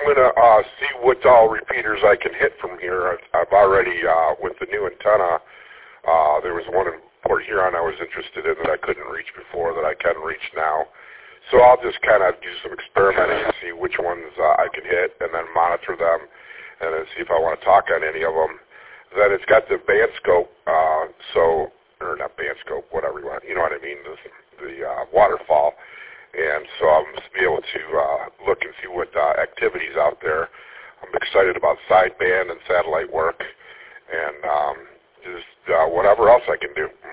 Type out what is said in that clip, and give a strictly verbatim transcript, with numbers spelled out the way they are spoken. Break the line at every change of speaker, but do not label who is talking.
going to uh, see what all repeaters I can hit from here. I've, I've already, uh, with the new antenna, uh, there was one in Port Huron I was interested in that I couldn't reach before that I can reach now. So I'll just kind of do some experimenting and see which ones uh, I can hit and then monitor them and then see if I want to talk on any of them. Then it's got the band scope, uh, so, or not band scope, whatever you want, you know what I mean, the, the uh, waterfall. And so I'm just be able to uh, look and see what uh, activities out there. I'm excited about sideband and satellite work and um, just uh, whatever else I can do.